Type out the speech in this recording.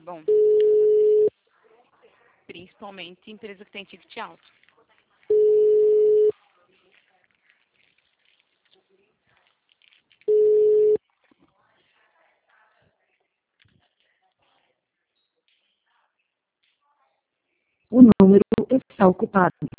bom. Principalmente empresa que tem ticket alto. O número está ocupado.